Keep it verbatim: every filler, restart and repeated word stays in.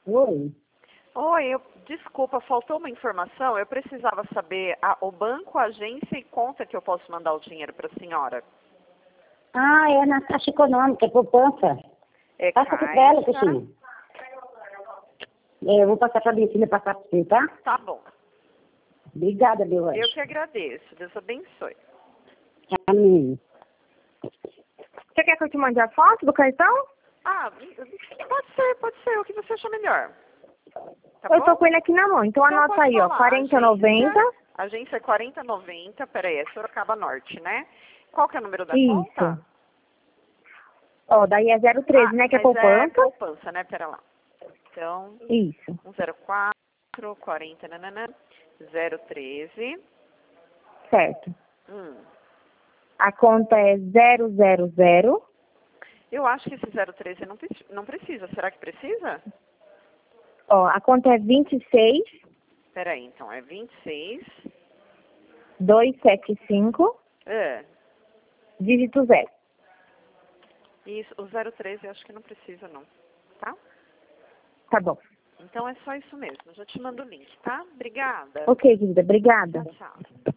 Oi. Oi, eu, desculpa, faltou uma informação. Eu precisava saber a, o banco, a agência e conta que eu posso mandar o dinheiro para a senhora. Ah, é na Caixa Econômica, é poupança. É Passa aqui pra ela, Caixa. Cristina. É, eu vou passar pra Cristina passar pra você, tá? Tá bom. Obrigada, meu anjo. Eu que agradeço. Deus abençoe. Amém. Você quer que eu te mande a foto do cartão? Ah, pode ser, pode ser. O que você achar melhor. Tá Eu bom? tô com ele aqui na mão, então, Então anota pode aí, ó, falar. quarenta e noventa. Agência, agência é quarenta e noventa. Peraí, é Sorocaba Norte, né? Qual que é o número da Isso. conta? Ó, daí é zero treze, Ah, né, que é mas é poupança. poupança, né? Pera lá. Então, Isso. um zero quatro, quarenta, nananã, zero treze. Certo. Hum. A conta é zero zero zero. Eu acho que esse zero treze não, pre- não precisa. Será que precisa? Ó, a conta é vinte e seis, Peraí, então, é vinte e seis. duzentos e setenta e cinco, É. dígito zero. Isso, o zero treze eu acho que não precisa, não. Tá? Tá bom. Então é só isso mesmo. Eu já te mando o link, tá? Obrigada. Ok, querida, obrigada. Tchau, tchau.